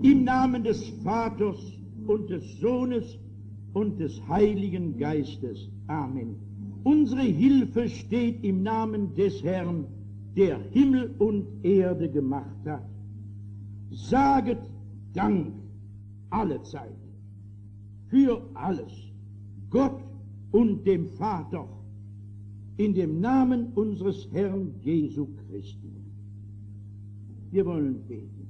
Im Namen des Vaters und des Sohnes und des Heiligen Geistes. Amen. Unsere Hilfe steht im Namen des Herrn, der Himmel und Erde gemacht hat. Saget Dank allezeit für alles Gott und dem Vater in dem Namen unseres Herrn Jesu Christi. Wir wollen beten.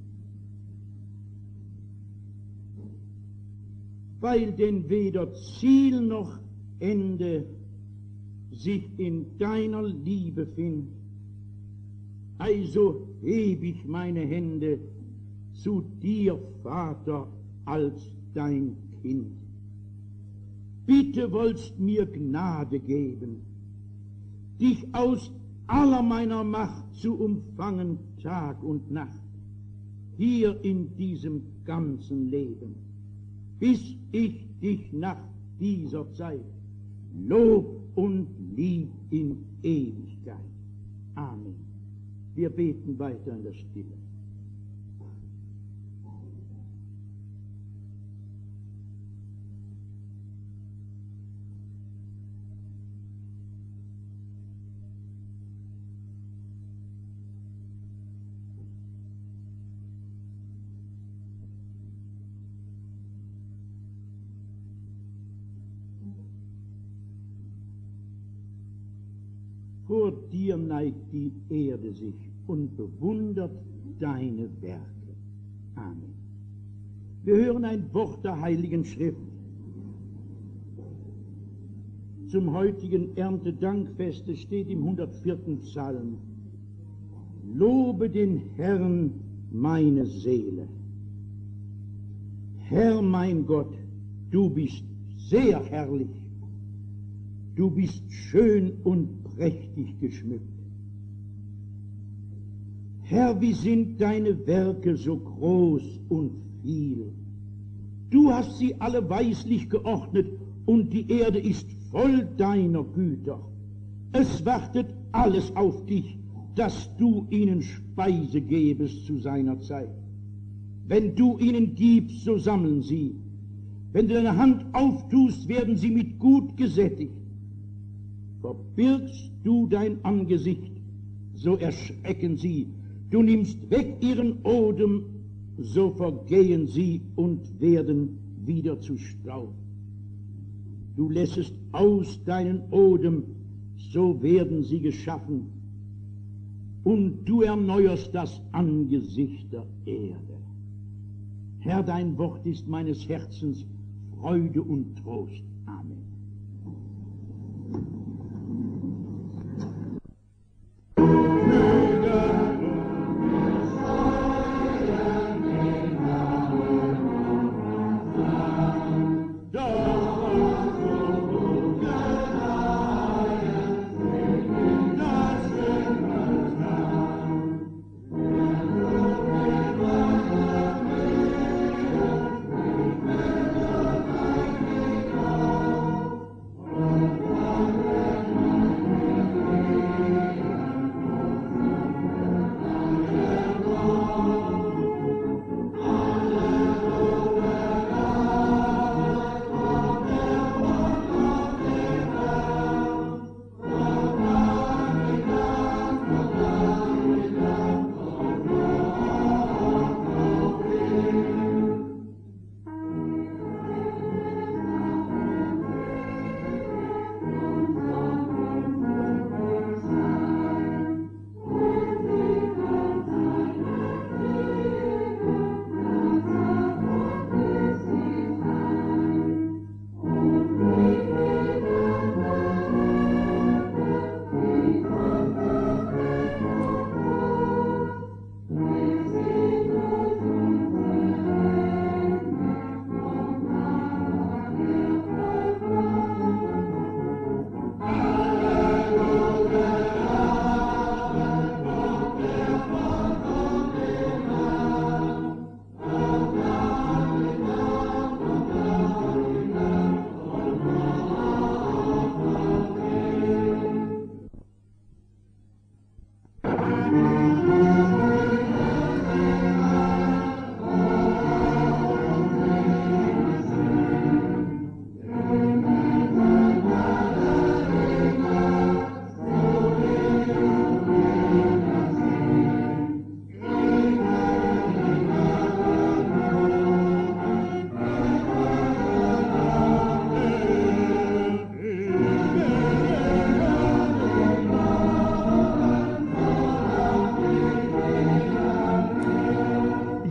Weil denn weder Ziel noch Ende sich in deiner Liebe findet, also heb ich meine Hände zu dir, Vater, als dein Kind. Bitte wollst mir Gnade geben, dich aus aller meiner Macht zu umfangen, Tag und Nacht, hier in diesem ganzen Leben, bis ich dich nach dieser Zeit lob und lieb in Ewigkeit. Amen. Wir beten weiter in der Stille. Vor dir neigt die Erde sich und bewundert deine Werke. Amen. Wir hören ein Wort der Heiligen Schrift zum heutigen Erntedankfeste, steht im 104. Psalm. Lobe den Herrn, meine Seele. Herr mein Gott, du bist sehr herrlich. Du bist schön und prächtig geschmückt. Herr, wie sind deine Werke so groß und viel. Du hast sie alle weislich geordnet und die Erde ist voll deiner Güter. Es wartet alles auf dich, dass du ihnen Speise gebest zu seiner Zeit. Wenn du ihnen gibst, so sammeln sie. Wenn du deine Hand auftust, werden sie mit Gut gesättigt. Verbirgst du dein Angesicht, so erschrecken sie. Du nimmst weg ihren Odem, so vergehen sie und werden wieder zu Staub. Du lässest aus deinen Odem, so werden sie geschaffen. Und du erneuerst das Angesicht der Erde. Herr, dein Wort ist meines Herzens Freude und Trost. Amen. Amen.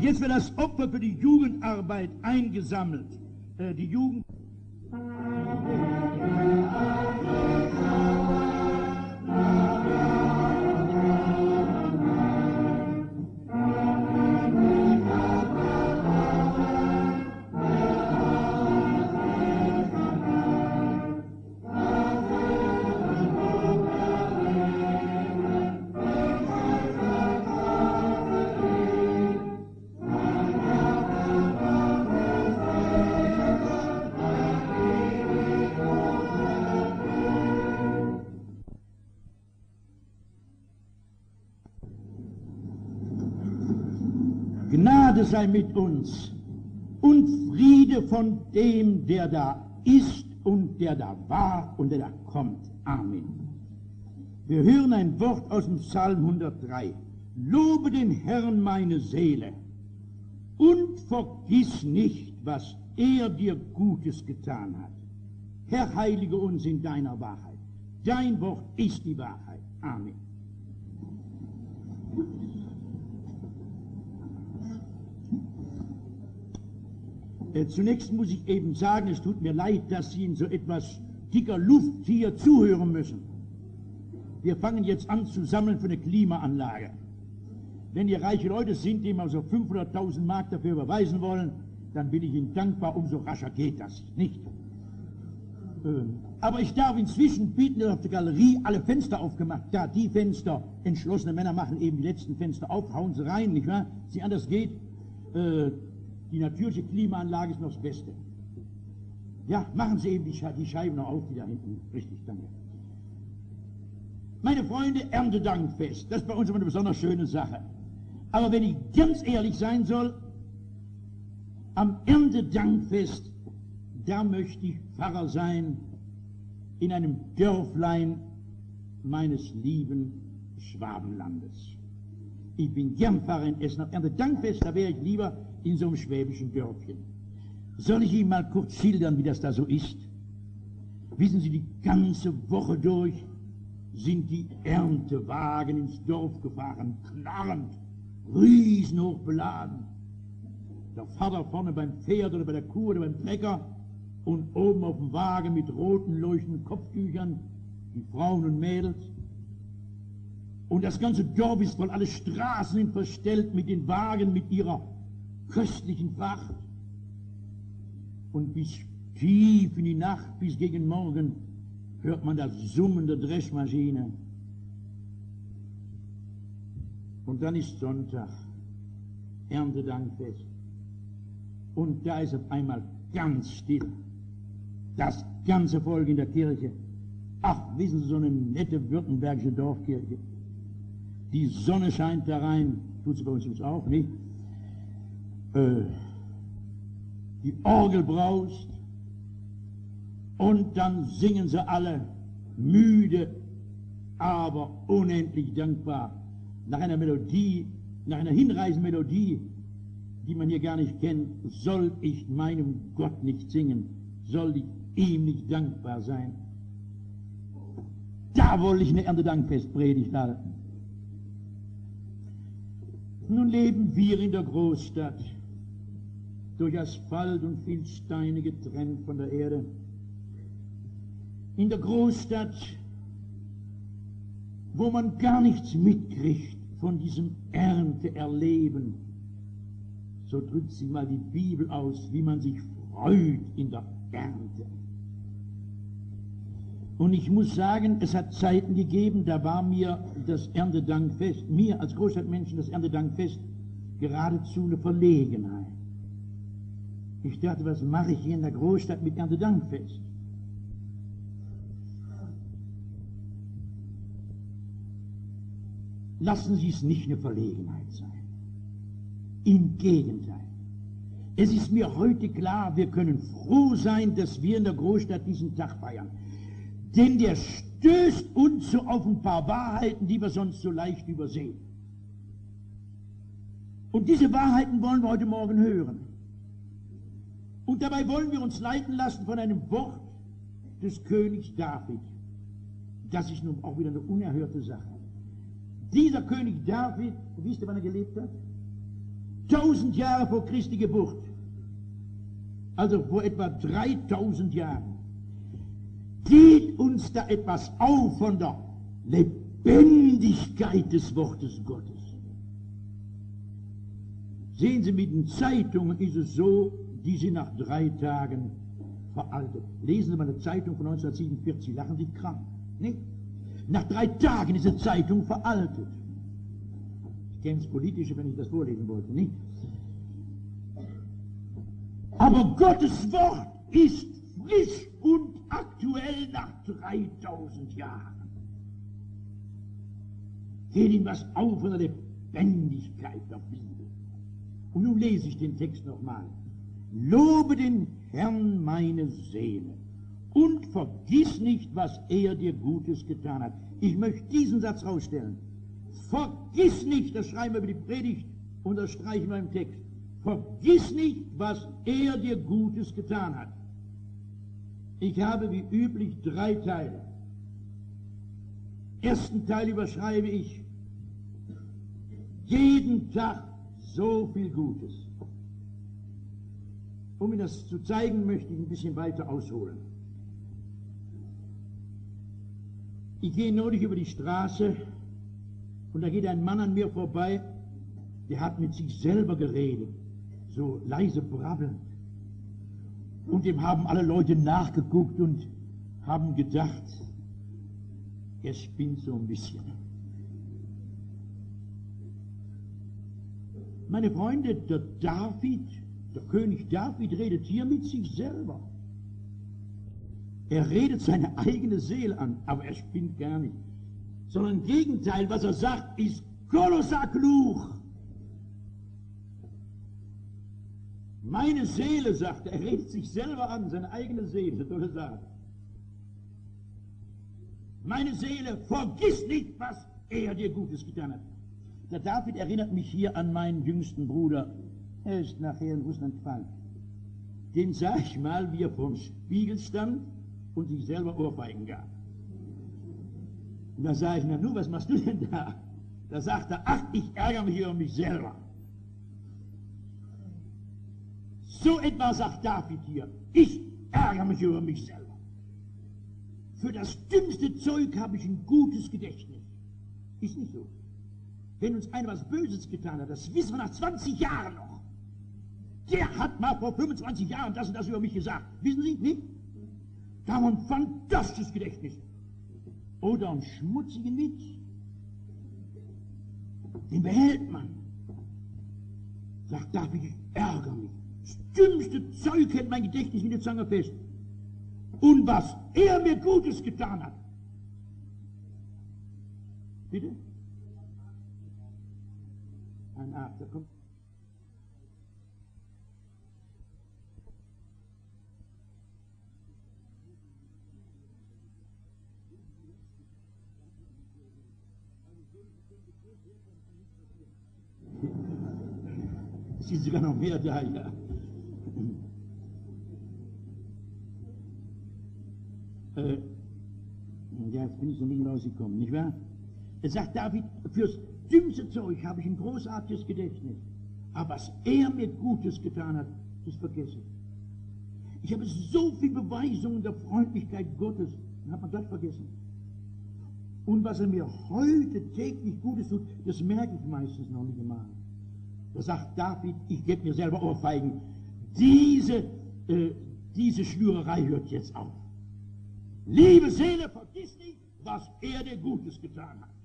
Jetzt wird das Opfer für die Jugendarbeit eingesammelt. Die Jugend... Gnade sei mit uns und Friede von dem, der da ist und der da war und der da kommt. Amen. Wir hören ein Wort aus dem Psalm 103. Lobe den Herrn, meine Seele, und vergiss nicht, was er dir Gutes getan hat. Herr, heilige uns in deiner Wahrheit. Dein Wort ist die Wahrheit. Amen. Zunächst muss ich eben sagen, es tut mir leid, dass Sie in so etwas dicker Luft hier zuhören müssen. Wir fangen jetzt an zu sammeln für eine Klimaanlage. Wenn ihr reiche Leute sind, die mal so 500.000 Mark dafür überweisen wollen, dann bin ich Ihnen dankbar, umso rascher geht das, nicht? Aber ich darf inzwischen bieten, dass auf der Galerie alle Fenster aufgemacht. Ja, die Fenster, entschlossene Männer machen eben die letzten Fenster auf, hauen sie rein, nicht wahr? Sie anders geht. Die natürliche Klimaanlage ist noch das Beste. Ja, machen Sie eben die Scheiben noch auf, die da hinten. Richtig, danke. Meine Freunde, Erntedankfest, das ist bei uns immer eine besonders schöne Sache. Aber wenn ich ganz ehrlich sein soll, am Erntedankfest, da möchte ich Pfarrer sein in einem Dörflein meines lieben Schwabenlandes. Ich bin gern Pfarrer in Essen. Am Erntedankfest, da wäre ich lieber in so einem schwäbischen Dörfchen. Soll ich Ihnen mal kurz schildern, wie das da so ist? Wissen Sie, die ganze Woche durch sind die Erntewagen ins Dorf gefahren, knarrend, riesenhoch beladen. Der Vater vorne beim Pferd oder bei der Kuh oder beim Trecker und oben auf dem Wagen mit roten, leuchtenden Kopftüchern die Frauen und Mädels. Und das ganze Dorf ist voll, alle Straßen sind verstellt mit den Wagen, mit ihrer köstlichen Fracht. Und bis tief in die Nacht, bis gegen Morgen, hört man das Summen der Dreschmaschine. Und dann ist Sonntag, Erntedankfest. Und da ist auf einmal ganz still. Das ganze Volk in der Kirche. Ach, wissen Sie, so eine nette württembergische Dorfkirche. Die Sonne scheint da rein, tut sie bei uns auch nicht. Die Orgel braust und dann singen sie alle müde, aber unendlich dankbar nach einer Melodie, nach einer hinreißenden Melodie, die man hier gar nicht kennt. Soll ich meinem Gott nicht singen, soll ich ihm nicht dankbar sein? Da wollte ich eine Erntedankfestpredigt halten. Nun leben wir in der Großstadt, durch Asphalt und viel Steine getrennt von der Erde. In der Großstadt, wo man gar nichts mitkriegt von diesem Ernteerleben. So drückt sie mal die Bibel aus, wie man sich freut in der Ernte. Und ich muss sagen, es hat Zeiten gegeben, da war mir das Erntedankfest, mir als Großstadtmenschen das Erntedankfest geradezu eine Verlegenheit. Ich dachte, was mache ich hier in der Großstadt mit Erntedankfest? Lassen Sie es nicht eine Verlegenheit sein. Im Gegenteil. Es ist mir heute klar, wir können froh sein, dass wir in der Großstadt diesen Tag feiern. Denn der stößt uns so auf ein paar Wahrheiten, die wir sonst so leicht übersehen. Und diese Wahrheiten wollen wir heute Morgen hören. Und dabei wollen wir uns leiten lassen von einem Wort des Königs David. Das ist nun auch wieder eine unerhörte Sache. Dieser König David, wisst ihr, wann er gelebt hat? 1000 Jahre vor Christi Geburt, also vor etwa 3000 Jahren, geht uns da etwas auf von der Lebendigkeit des Wortes Gottes. Sehen Sie, mit den Zeitungen ist es so, die sind nach 3 Tagen veraltet. Lesen Sie mal eine Zeitung von 1947, lachen Sie krank. Nicht? Nach 3 Tagen ist die Zeitung veraltet. Ich kenne das Politische, wenn ich das vorlesen wollte, nicht? Aber Gottes Wort ist frisch und aktuell nach 3000 Jahren. Geht ihm was auf von der Lebendigkeit der Bibel. Und nun lese ich den Text nochmal. Lobe den Herrn, meine Seele, und vergiss nicht, was er dir Gutes getan hat. Ich möchte diesen Satz rausstellen. Vergiss nicht, das schreiben wir über die Predigt und das streichen wir im Text. Vergiss nicht, was er dir Gutes getan hat. Ich habe wie üblich 3 Teile. Ersten Teil überschreibe ich jeden Tag so viel Gutes. Um Ihnen das zu zeigen, möchte ich ein bisschen weiter ausholen. Ich gehe neulich über die Straße und da geht ein Mann an mir vorbei, der hat mit sich selber geredet, so leise brabbelnd. Und dem haben alle Leute nachgeguckt und haben gedacht, er spinnt so ein bisschen. Meine Freunde, der König David redet hier mit sich selber. Er redet seine eigene Seele an, aber er spinnt gar nicht. Sondern im Gegenteil, was er sagt, ist kolossal klug. Meine Seele, sagt er, redet sich selber an, seine eigene Seele, soll er sagen. Meine Seele, vergiss nicht, was er dir Gutes getan hat. Der David erinnert mich hier an meinen jüngsten Bruder. Er ist nachher in Russland gefallen. Den sah ich mal, wie er vorm Spiegel stand und sich selber Ohrfeigen gab. Und da sage ich, na nu, was machst du denn da? Da sagt er, ach, ich ärgere mich über mich selber. So etwa sagt David hier, ich ärgere mich über mich selber. Für das dümmste Zeug habe ich ein gutes Gedächtnis. Ist nicht so. Wenn uns einer was Böses getan hat, das wissen wir nach 20 Jahren noch. Der hat mal vor 25 Jahren das und das über mich gesagt. Wissen Sie, nicht? Da haben wir ein fantastisches Gedächtnis. Oder einen schmutzigen Witz. Den behält man. Sagt David, ich ärgere mich. Das dümmste Zeug hält mein Gedächtnis wie eine Zange fest. Und was er mir Gutes getan hat. Bitte? Ein Arzt, kommt. Es sind sogar noch mehr da, ja. Ja, jetzt bin ich so ein bisschen rausgekommen, nicht wahr? Er sagt David, fürs dümmste Zeug habe ich ein großartiges Gedächtnis. Aber was er mir Gutes getan hat, das vergesse ich. Ich habe so viele Beweisungen der Freundlichkeit Gottes, dann hat man das vergessen. Und was er mir heute täglich Gutes tut, das merke ich meistens noch nicht einmal. Da sagt David, ich gebe mir selber Ohrfeigen. Diese Schnürerei hört jetzt auf. Liebe Seele, vergiss nicht, was er dir Gutes getan hat.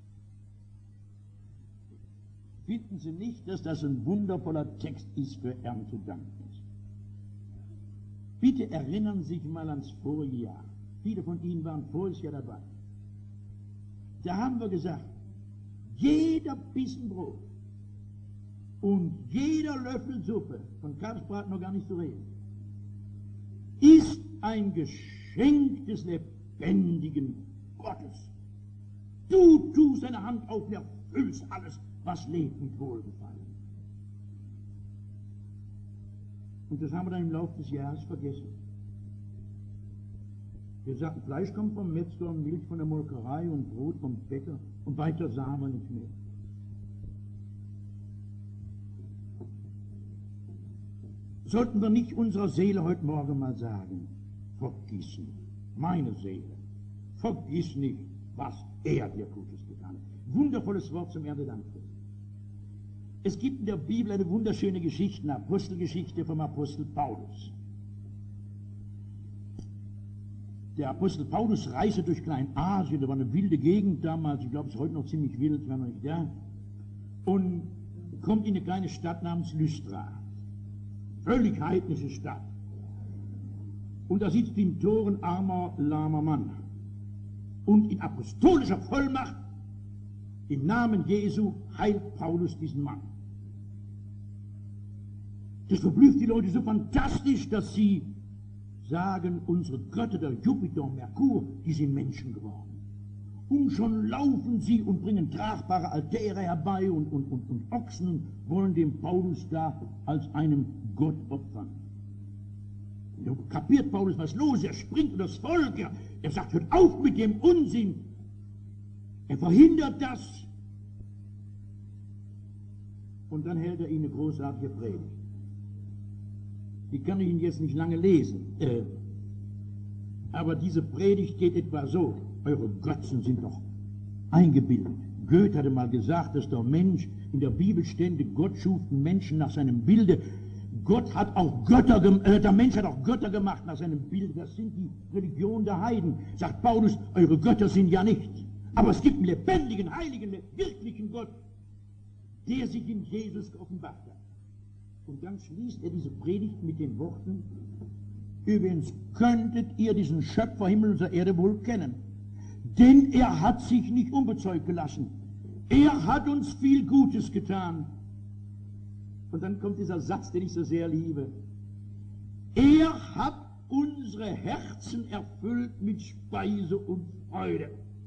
Finden Sie nicht, dass das ein wundervoller Text ist für Erntedankfest? Bitte erinnern Sie sich mal ans vorige Jahr. Viele von Ihnen waren voriges Jahr dabei. Da haben wir gesagt, jeder Bissen Brot und jeder Löffel Suppe, von Kalbsbraten noch gar nicht zu reden, ist ein Geschenk des lebendigen Gottes. Du tust deine Hand auf, erfüllst alles, was lebt mit Wohlgefallen. Und das haben wir dann im Laufe des Jahres vergessen. Wir sagten, Fleisch kommt vom Metzger und Milch von der Molkerei und Brot vom Bäcker und weiter sahen wir nicht mehr. sollten wir nicht unserer Seele heute Morgen mal sagen, vergiss nicht, meine Seele, vergiss nicht, was er dir Gutes getan hat. Wundervolles Wort zum Erntedank. Es gibt in der Bibel eine wunderschöne Geschichte, eine Apostelgeschichte vom Apostel Paulus. Der Apostel Paulus reiste durch Kleinasien, da war eine wilde Gegend damals, ich glaube, es ist heute noch ziemlich wild, wenn noch nicht da, und kommt in eine kleine Stadt namens Lystra. Völlig heidnische Stadt. Und da sitzt im Tor ein armer, lahmer Mann. Und in apostolischer Vollmacht, im Namen Jesu, heilt Paulus diesen Mann. Das verblüfft die Leute so fantastisch, dass sie sagen, unsere Götter, der Jupiter und Merkur, die sind Menschen geworden. Und schon laufen sie und bringen tragbare Altäre herbei und Ochsen und wollen dem Paulus da als einem Gott opfern. Und da kapiert Paulus, was los ist. Er springt in das Volk, er sagt, hört auf mit dem Unsinn. Er verhindert das. Und dann hält er ihnen eine großartige Predigt. Die kann ich Ihnen jetzt nicht lange lesen. Aber diese Predigt geht etwa so. Eure Götzen sind doch eingebildet. Goethe hatte mal gesagt, dass der Mensch in der Bibel stände, Gott schuf den Menschen nach seinem Bilde. Gott hat auch Götter, der Mensch hat auch Götter gemacht nach seinem Bilde. Das sind die Religionen der Heiden. Sagt Paulus, eure Götter sind ja nichts. Aber es gibt einen lebendigen, heiligen, wirklichen Gott, der sich in Jesus geoffenbart hat. Und dann schließt er diese Predigt mit den Worten, übrigens könntet ihr diesen Schöpfer Himmel und Erde wohl kennen, denn er hat sich nicht unbezeugt gelassen. Er hat uns viel Gutes getan. Und dann kommt dieser Satz, den ich so sehr liebe. Er hat unsere Herzen erfüllt mit Speise und Freude.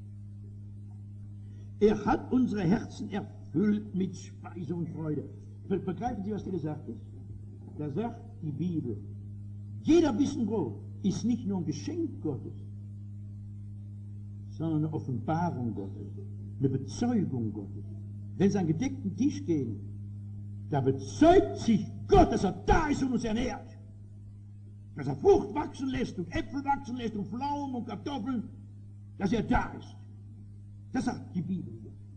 Er hat unsere Herzen erfüllt mit Speise und Freude. Begreifen Sie, was hier gesagt ist? Da sagt die Bibel, jeder Bissen Brot ist nicht nur ein Geschenk Gottes, sondern eine Offenbarung Gottes, eine Bezeugung Gottes. Wenn Sie an einen gedeckten Tisch gehen, da bezeugt sich Gott, dass er da ist und uns ernährt. Dass er Frucht wachsen lässt und Äpfel wachsen lässt und Pflaumen und Kartoffeln, dass er da ist. Das sagt die Bibel.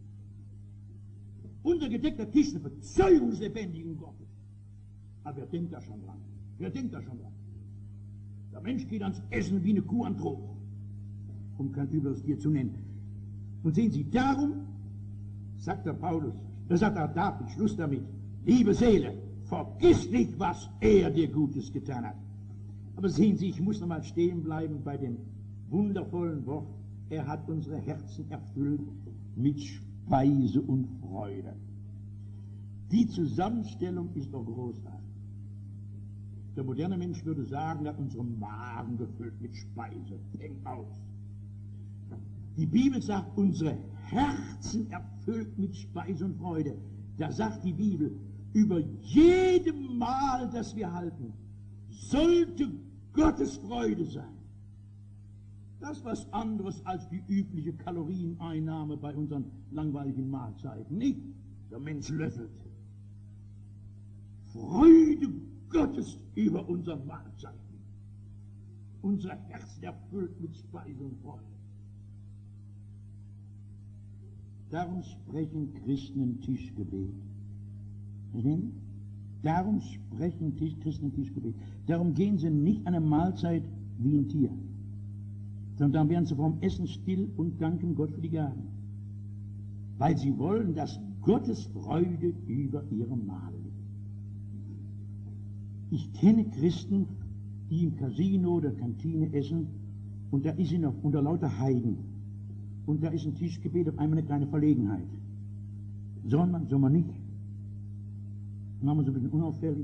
Unser gedeckter Tisch ist eine Bezeugung des lebendigen Gottes. Aber wer denkt da schon dran? Wer denkt da schon dran? Der Mensch geht ans Essen wie eine Kuh an Trog, um kein übles Tier zu nennen. Und sehen Sie, darum, sagt der Paulus, sagt der David, Schluss damit, liebe Seele, vergiss nicht, was er dir Gutes getan hat. Aber sehen Sie, ich muss noch mal stehen bleiben bei dem wundervollen Wort, er hat unsere Herzen erfüllt mit Speise und Freude. Die Zusammenstellung ist doch großartig. Der moderne Mensch würde sagen, er hat unsere Magen gefüllt mit Speise. Hängt aus. Die Bibel sagt, unsere Herzen erfüllt mit Speise und Freude. Da sagt die Bibel, über jedem Mahl, das wir halten, sollte Gottes Freude sein. Das ist was anderes als die übliche Kalorieneinnahme bei unseren langweiligen Mahlzeiten. Nicht, der Mensch löffelt. Freude Gottes über unsere Mahlzeiten. Unser Herz erfüllt mit Speise und Freude. Darum sprechen Christen ein Tischgebet. Darum sprechen Christen ein Tischgebet. Darum gehen sie nicht an eine Mahlzeit wie ein Tier, sondern dann werden sie vom Essen still und danken Gott für die Gaben. Weil sie wollen, dass Gottes Freude über ihre Mahl liegt. Ich kenne Christen, die im Casino oder Kantine essen und da ist noch unter lauter Heiden und da ist ein Tischgebet auf einmal eine kleine Verlegenheit. Soll man nicht? Machen wir so ein bisschen unauffällig.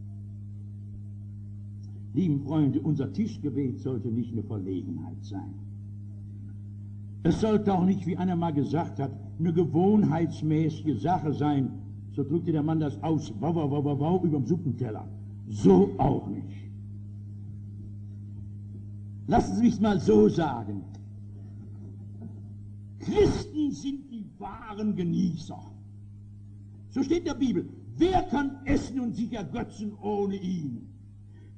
Lieben Freunde, unser Tischgebet sollte nicht eine Verlegenheit sein. Es sollte auch nicht, wie einer mal gesagt hat, eine gewohnheitsmäßige Sache sein. So drückte der Mann das aus, wow, wow, wow, wow, über dem Suppenteller. So auch nicht. Lassen Sie mich mal so sagen. Christen sind die wahren Genießer. So steht in der Bibel. Wer kann essen und sich ergötzen ohne ihn?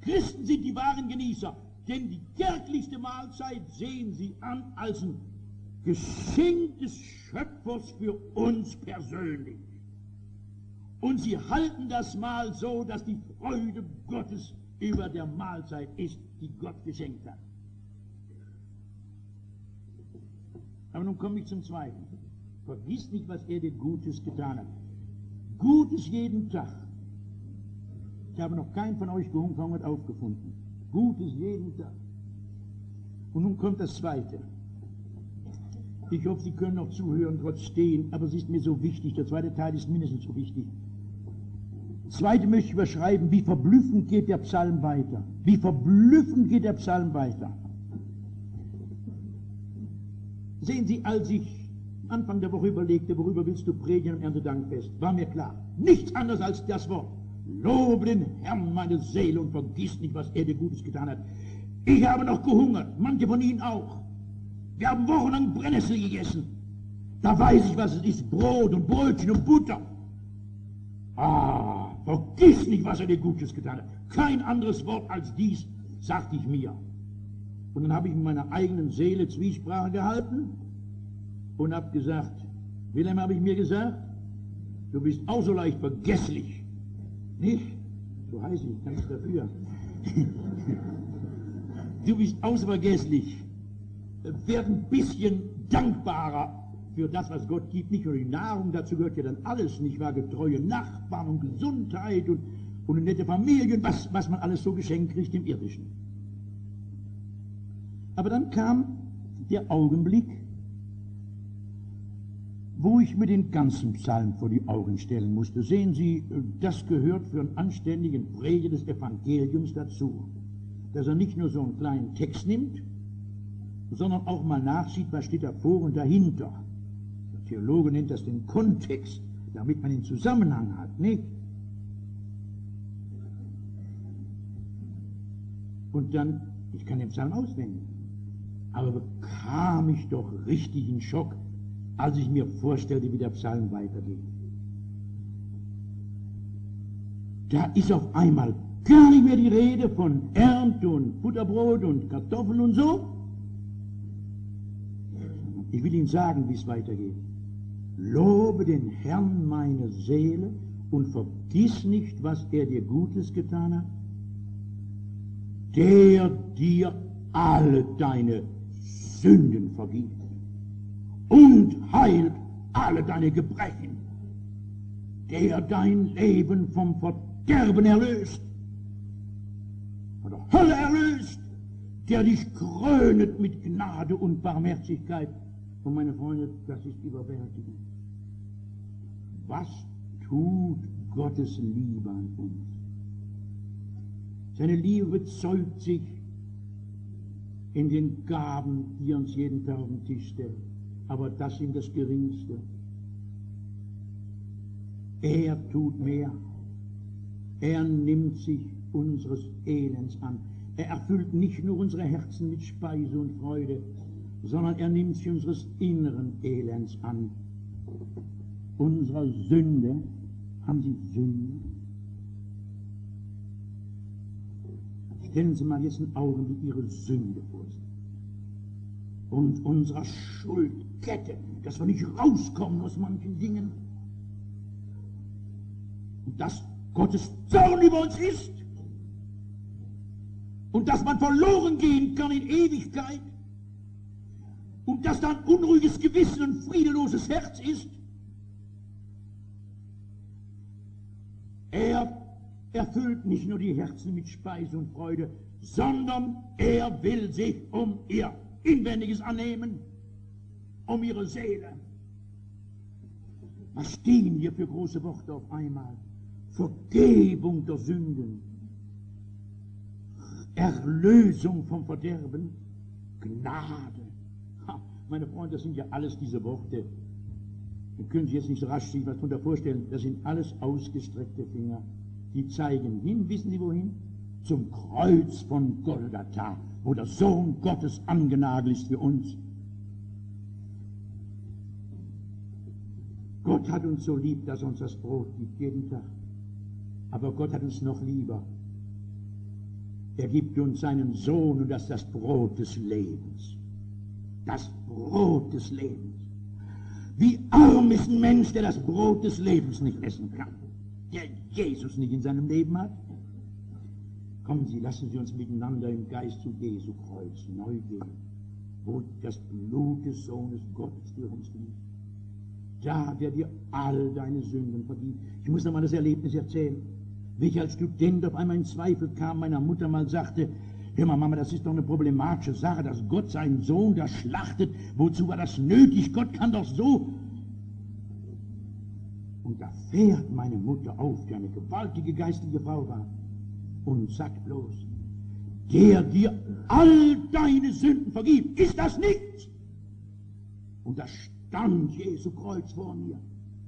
Christen sind die wahren Genießer, denn die kärglichste Mahlzeit sehen sie an als ein Geschenk des Schöpfers für uns persönlich. Und sie halten das Mahl so, dass die Freude Gottes über der Mahlzeit ist, die Gott geschenkt hat. Aber nun komme ich zum Zweiten. Vergiss nicht, was er dir Gutes getan hat. Gutes jeden Tag. Ich habe noch keinen von euch gehungert aufgefunden. Gutes jeden Tag. Und nun kommt das Zweite. Ich hoffe, Sie können noch zuhören, trotz Stehen, aber es ist mir so wichtig. Der zweite Teil ist mindestens so wichtig. Das Zweite möchte ich überschreiben, wie verblüffend geht der Psalm weiter. Wie verblüffend geht der Psalm weiter. Sehen Sie, als ich Anfang der Woche überlegte, worüber willst du predigen am Erntedankfest, war mir klar, nichts anderes als das Wort. Lobe den Herrn, meine Seele, und vergiss nicht, was er dir Gutes getan hat. Ich habe noch gehungert, manche von Ihnen auch. Wir haben wochenlang Brennnessel gegessen. Da weiß ich, was es ist, Brot und Brötchen und Butter. Vergiss nicht, was er dir Gutes getan hat. Kein anderes Wort als dies, sagte ich mir. Und dann habe ich mit meiner eigenen Seele Zwiesprache gehalten und habe gesagt, Wilhelm, habe ich mir gesagt, du bist auch so leicht vergesslich. Nicht? So heiß ich, kann ich dafür. Du bist auch so vergesslich. Werd ein bisschen dankbarer für das, was Gott gibt. Nicht nur die Nahrung, dazu gehört ja dann alles, nicht wahr? Getreue Nachbarn und Gesundheit und eine nette Familie, was man alles so geschenkt kriegt im Irdischen. Aber dann kam der Augenblick, wo ich mir den ganzen Psalm vor die Augen stellen musste. Sehen Sie, das gehört für einen anständigen Prediger des Evangeliums dazu, dass er nicht nur so einen kleinen Text nimmt, sondern auch mal nachsieht, was steht davor und dahinter. Der Theologe nennt das den Kontext, damit man den Zusammenhang hat, nicht? Und dann, ich kann den Psalm auswendig, aber bekam ich doch richtig einen Schock, als ich mir vorstellte, wie der Psalm weitergeht. Da ist auf einmal gar nicht mehr die Rede von Ernte und Butterbrot und Kartoffeln und so. Ich will Ihnen sagen, wie es weitergeht. Lobe den Herrn, meine Seele, und vergiss nicht, was er dir Gutes getan hat, der dir alle deine Sünden vergibt und heilt alle deine Gebrechen, der dein Leben vom Verderben erlöst, von der Hölle erlöst, der dich krönet mit Gnade und Barmherzigkeit. Und meine Freunde, das ist überwältigend. Was tut Gottes Liebe an uns? Seine Liebe zeugt sich in den Gaben, die er uns jeden Tag auf den Tisch stellt. Aber das sind das Geringste. Er tut mehr. Er nimmt sich unseres Elends an. Er erfüllt nicht nur unsere Herzen mit Speise und Freude, sondern er nimmt sich unseres inneren Elends an. Unserer Sünde. Haben Sie Sünde? Stellen Sie mal jetzt einen Augenblick Ihre Sünde vor sich. Und unserer Schuldkette, dass wir nicht rauskommen aus manchen Dingen. Und dass Gottes Zorn über uns ist. Und dass man verloren gehen kann in Ewigkeit. Und dass da ein unruhiges Gewissen und friedeloses Herz ist. Er erfüllt nicht nur die Herzen mit Speise und Freude, sondern er will sich um ihr Inwendiges annehmen, um ihre Seele. Was stehen hier für große Worte auf einmal? Vergebung der Sünden, Erlösung vom Verderben, Gnade. Meine Freunde, das sind ja alles diese Worte. Wir können sich jetzt nicht so rasch sich was darunter vorstellen. Das sind alles ausgestreckte Finger. Die zeigen hin, wissen Sie wohin? Zum Kreuz von Golgatha, wo der Sohn Gottes angenagelt ist für uns. Gott hat uns so lieb, dass er uns das Brot gibt, jeden Tag. Aber Gott hat uns noch lieber. Er gibt uns seinen Sohn und das ist das Brot des Lebens. Das Brot des Lebens. Wie arm ist ein Mensch, der das Brot des Lebens nicht essen kann, der Jesus nicht in seinem Leben hat. Kommen Sie, lassen Sie uns miteinander im Geist zu Jesu Kreuz neu gehen, wo das Blut des Sohnes Gottes für uns fließt. Da, der dir all deine Sünden vergibt. Ich muss noch mal das Erlebnis erzählen, wie ich als Student auf einmal in Zweifel kam, meiner Mutter mal sagte, hör mal, Mama, das ist doch eine problematische Sache, dass Gott seinen Sohn da schlachtet. Wozu war das nötig? Gott kann doch so. Und da fährt meine Mutter auf, die eine gewaltige geistige Frau war, und sagt bloß, der dir all deine Sünden vergibt, ist das nichts? Und da stand Jesu Kreuz vor mir.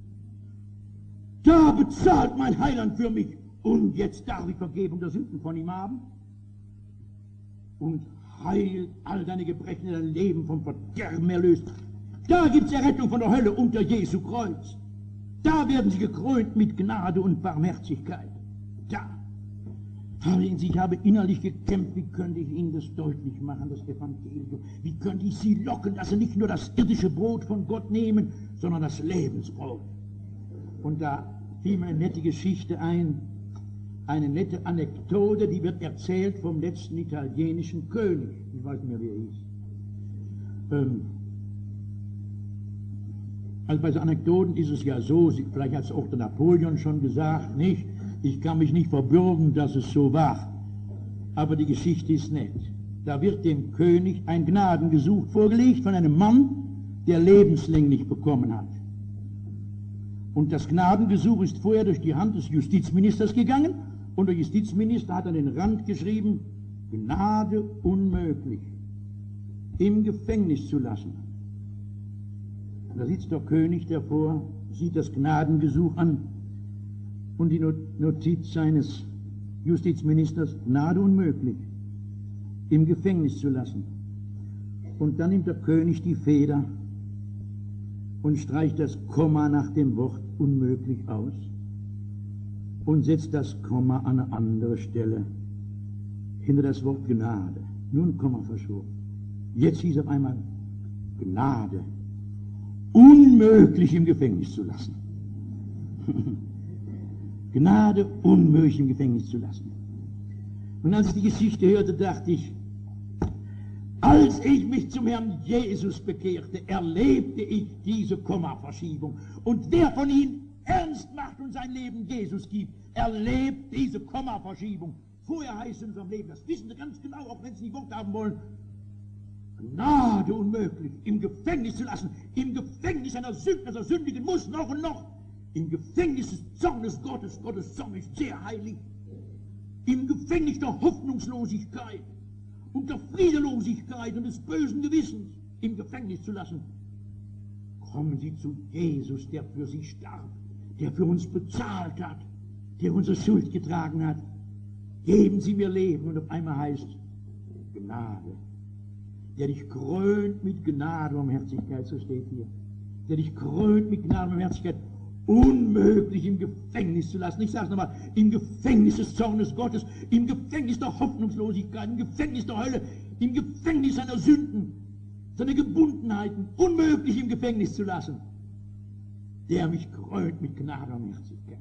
Da bezahlt mein Heiland für mich. Und jetzt darf ich Vergebung der Sünden von ihm haben. Und heilt all deine Gebrechen, dein Leben vom Verderben erlöst. Da gibt es Errettung von der Hölle unter Jesu Kreuz. Da werden sie gekrönt mit Gnade und Barmherzigkeit. Da. Ich habe innerlich gekämpft, wie könnte ich Ihnen das deutlich machen, das Evangelium? Wie könnte ich Sie locken, dass Sie nicht nur das irdische Brot von Gott nehmen, sondern das Lebensbrot? Und da fiel mir eine nette Geschichte ein, eine nette Anekdote, die wird erzählt vom letzten italienischen König. Ich weiß nicht mehr, wie er hieß. Also bei so Anekdoten ist es ja so, vielleicht hat es auch der Napoleon schon gesagt, nicht? Ich kann mich nicht verbürgen, dass es so war. Aber die Geschichte ist nett. Da wird dem König ein Gnadengesuch vorgelegt von einem Mann, der lebenslänglich bekommen hat. Und das Gnadengesuch ist vorher durch die Hand des Justizministers gegangen und der Justizminister hat an den Rand geschrieben, Gnade unmöglich, im Gefängnis zu lassen. Und da sitzt der König davor, sieht das Gnadengesuch an und die Notiz seines Justizministers, Gnade unmöglich, im Gefängnis zu lassen. Und dann nimmt der König die Feder und streicht das Komma nach dem Wort unmöglich aus und setzt das Komma an eine andere Stelle hinter das Wort Gnade. Nur ein Komma verschoben. Jetzt hieß auf einmal Gnade unmöglich im Gefängnis zu lassen. Gnade unmöglich im Gefängnis zu lassen. Und als ich die Geschichte hörte, dachte ich, als ich mich zum Herrn Jesus bekehrte, erlebte ich diese Kommaverschiebung. Und wer von Ihnen ernst macht und sein Leben Jesus gibt, erlebt diese Kommaverschiebung. Vorher heißt es in unserem Leben, das wissen Sie ganz genau, auch wenn Sie nicht Wort haben wollen, Gnade unmöglich, im Gefängnis zu lassen, im Gefängnis einer Sündner sündigen muss, noch und noch. Im Gefängnis des Zornes Gottes, Gottes Zorn ist sehr heilig. Im Gefängnis der Hoffnungslosigkeit und der Friedelosigkeit und des bösen Gewissens im Gefängnis zu lassen. Kommen Sie zu Jesus, der für Sie starb, der für uns bezahlt hat, der unsere Schuld getragen hat. Geben Sie mir Leben und auf einmal heißt Gnade. Der dich krönt mit Gnade und Barmherzigkeit, so steht hier. Der dich krönt mit Gnade und Barmherzigkeit, unmöglich im Gefängnis zu lassen. Ich sage es nochmal, im Gefängnis des Zornes Gottes, im Gefängnis der Hoffnungslosigkeit, im Gefängnis der Hölle, im Gefängnis seiner Sünden, seiner Gebundenheiten, unmöglich im Gefängnis zu lassen. Der mich krönt mit Gnade und Barmherzigkeit.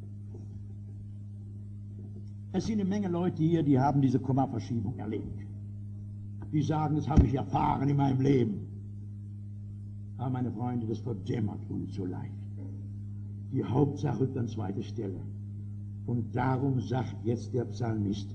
Es sind eine Menge Leute hier, die haben diese Kommaverschiebung erlebt. Die sagen, das habe ich erfahren in meinem Leben. Aber meine Freunde, das verdämmert uns so leicht. Die Hauptsache rückt an zweite Stelle. Und darum sagt jetzt der Psalmist,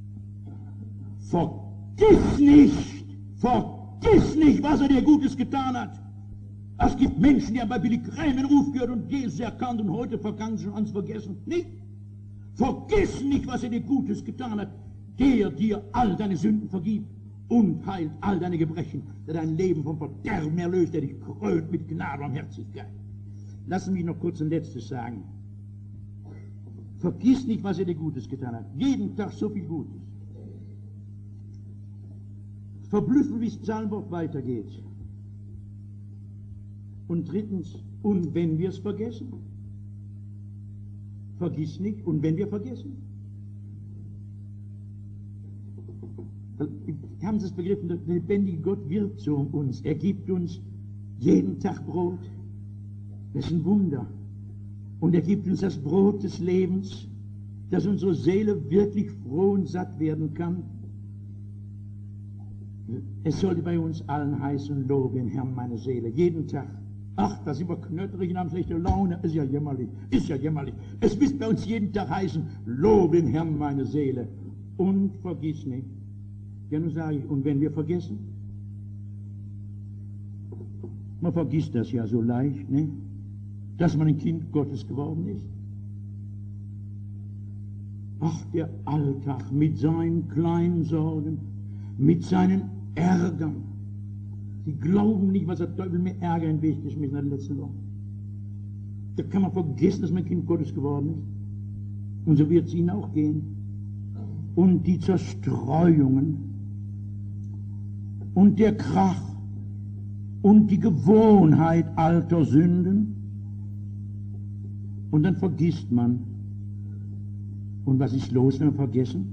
vergiss nicht, was er dir Gutes getan hat. Es gibt Menschen, die haben bei Billy Graham in Ruf gehört und Jesus erkannt und heute vergangen schon ans Vergessen. Nicht? Vergiss nicht, was er dir Gutes getan hat, der dir all deine Sünden vergibt und heilt all deine Gebrechen, der dein Leben vom Verderben erlöst, der dich krönt mit Gnade und Barmherzigkeit. Lassen Sie mich noch kurz ein letztes sagen. Vergiss nicht, was er dir Gutes getan hat. Jeden Tag so viel Gutes. Verblüffen, wie das Psalmwort weitergeht. Und drittens, und wenn wir es vergessen? Vergiss nicht, und wenn wir vergessen? Haben Sie es begriffen? Der lebendige Gott wirkt so um uns. Er gibt uns jeden Tag Brot. Das ist ein Wunder. Und er gibt uns das Brot des Lebens, dass unsere Seele wirklich froh und satt werden kann. Es sollte bei uns allen heißen, lobe den Herrn meine Seele, jeden Tag. Ach, das sind wir knötterig und haben schlechte Laune, ist ja jämmerlich, ist ja jämmerlich. Es müsste bei uns jeden Tag heißen, lobe den Herrn meine Seele. Und vergiss nicht. Ja, nun sage ich, und wenn wir vergessen? Man vergisst das ja so leicht, ne? Dass man ein Kind Gottes geworden ist. Ach, der Alltag mit seinen kleinen Sorgen, mit seinen Ärgern. Sie glauben nicht, was der Teufel mir Ärger entwickelt ist mit in der letzten Woche. Da kann man vergessen, dass man Kind Gottes geworden ist. Und so wird es ihnen auch gehen. Und die Zerstreuungen und der Krach und die Gewohnheit alter Sünden. Und dann vergisst man. Und was ist los, wenn wir vergessen?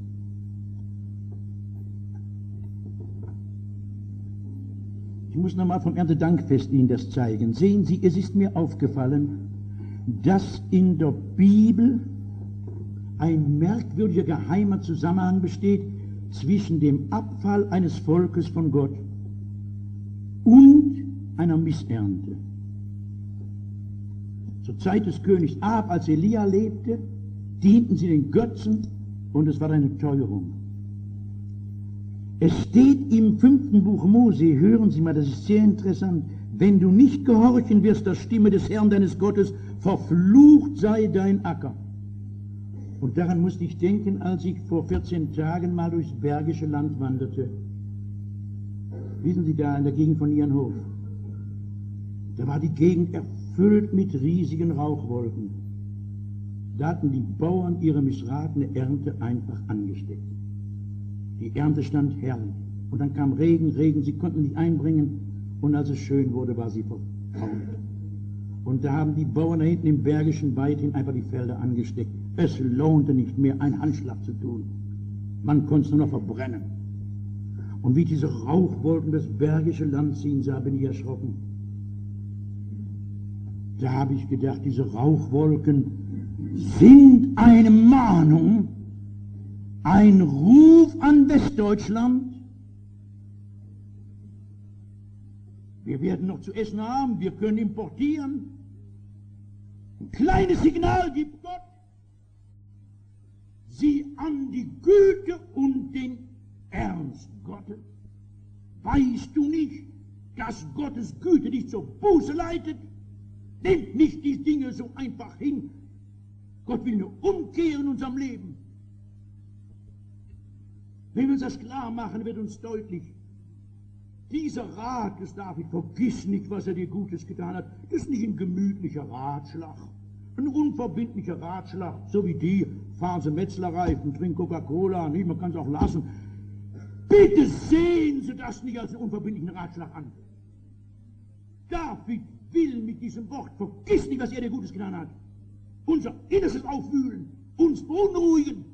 Ich muss nochmal vom Erntedankfest Ihnen das zeigen. Sehen Sie, es ist mir aufgefallen, dass in der Bibel ein merkwürdiger geheimer Zusammenhang besteht zwischen dem Abfall eines Volkes von Gott und einer Missernte. Zur Zeit des Königs Ahab, als Elia lebte, dienten sie den Götzen und es war eine Teuerung. Es steht im 5. Buch Mose, hören Sie mal, das ist sehr interessant, wenn du nicht gehorchen wirst der Stimme des Herrn deines Gottes, verflucht sei dein Acker. Und daran musste ich denken, als ich vor 14 Tagen mal durchs Bergische Land wanderte. Wissen Sie, da in der Gegend von Ihrenhof, da war die Gegend erfüllt mit riesigen Rauchwolken. Da hatten die Bauern ihre missratene Ernte einfach angesteckt. Die Ernte stand herrlich. Und dann kam Regen, sie konnten nicht einbringen. Und als es schön wurde, war sie verfault. Und da haben die Bauern da hinten im Bergischen weithin einfach die Felder angesteckt. Es lohnte nicht mehr, einen Handschlag zu tun. Man konnte es nur noch verbrennen. Und wie diese Rauchwolken das Bergische Land ziehen sah, bin ich erschrocken. Da habe ich gedacht, diese Rauchwolken sind eine Mahnung, ein Ruf an Westdeutschland. Wir werden noch zu essen haben, wir können importieren. Ein kleines Signal gibt Gott. Sieh an die Güte und den Ernst Gottes. Weißt du nicht, dass Gottes Güte dich zur Buße leitet? Nehmt nicht die Dinge so einfach hin. Gott will eine Umkehr in unserem Leben. Wenn wir uns das klar machen, wird uns deutlich, dieser Rat des David, vergiss nicht, was er dir Gutes getan hat, das ist nicht ein gemütlicher Ratschlag, ein unverbindlicher Ratschlag, so wie die, fahren Sie Metzlerreifen, trinken Coca-Cola, nee, man kann es auch lassen. Bitte sehen Sie das nicht als einen unverbindlichen Ratschlag an. David will mit diesem Wort, vergiss nicht, was er dir Gutes getan hat, unser Innerstes aufwühlen, uns beunruhigen.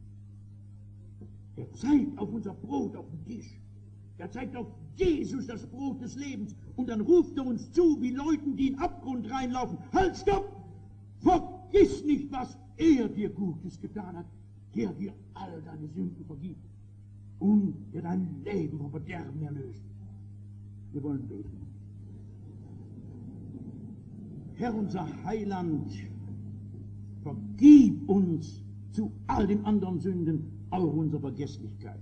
Er zeigt auf unser Brot auf dem Tisch. Er zeigt auf Jesus, das Brot des Lebens. Und dann ruft er uns zu, wie Leuten, die in den Abgrund reinlaufen. Halt, stopp! Vergiss nicht, was er dir Gutes getan hat, der dir all deine Sünden vergibt und der dein Leben vom Verderben erlöst. Wir wollen beten. Herr, unser Heiland, vergib uns zu all den anderen Sünden, auch unsere Vergesslichkeit.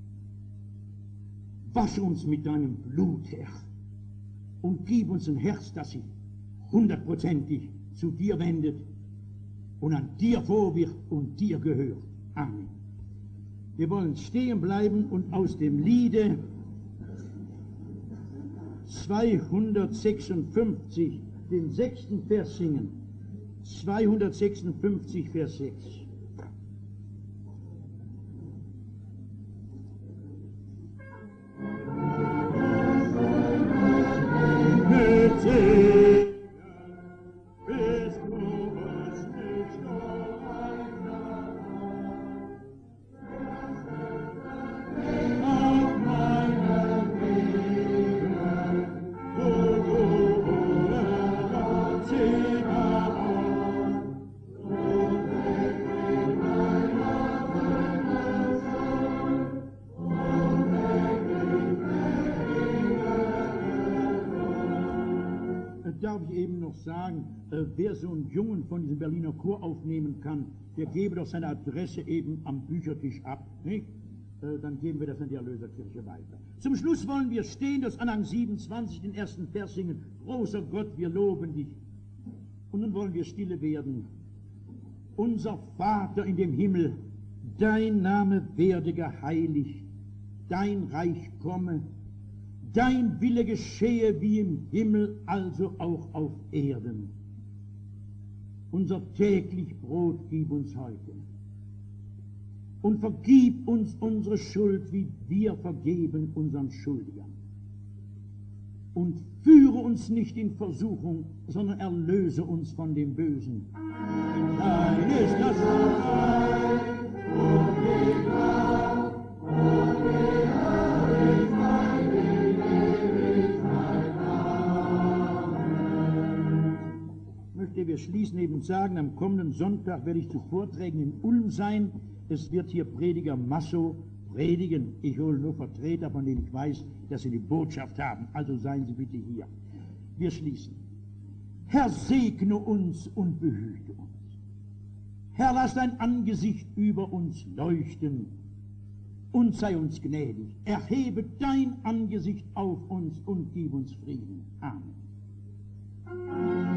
Wasche uns mit deinem Blut, Herr, und gib uns ein Herz, das sich 100%ig zu dir wendet und an dir vorwirft und dir gehört. Amen. Wir wollen stehen bleiben und aus dem Liede 256 den 6. Vers singen. 256, Vers 6. darf ich eben noch sagen, wer so einen Jungen von diesem Berliner Chor aufnehmen kann, der gebe doch seine Adresse eben am Büchertisch ab, nicht? Dann geben wir das an die Erlöserkirche weiter. Zum Schluss wollen wir stehen, das Anhang 27, den ersten Vers singen. Großer Gott, wir loben dich. Und nun wollen wir stille werden. Unser Vater in dem Himmel, dein Name werde geheiligt, dein Reich komme, dein Wille geschehe wie im Himmel, also auch auf Erden. Unser täglich Brot gib uns heute. Und vergib uns unsere Schuld, wie wir vergeben unseren Schuldigern. Und führe uns nicht in Versuchung, sondern erlöse uns von dem Bösen. Dein ist das Reich und die Kraft und die Herrlichkeit in Ewigkeit. Amen. Ich möchte wir schließen eben sagen, am kommenden Sonntag werde ich zu Vorträgen in Ulm sein. Es wird hier Prediger Masso predigen. Ich hole nur Vertreter, von denen ich weiß, dass sie die Botschaft haben. Also seien Sie bitte hier. Wir schließen. Herr, segne uns und behüte uns. Herr, lass dein Angesicht über uns leuchten und sei uns gnädig. Erhebe dein Angesicht auf uns und gib uns Frieden. Amen.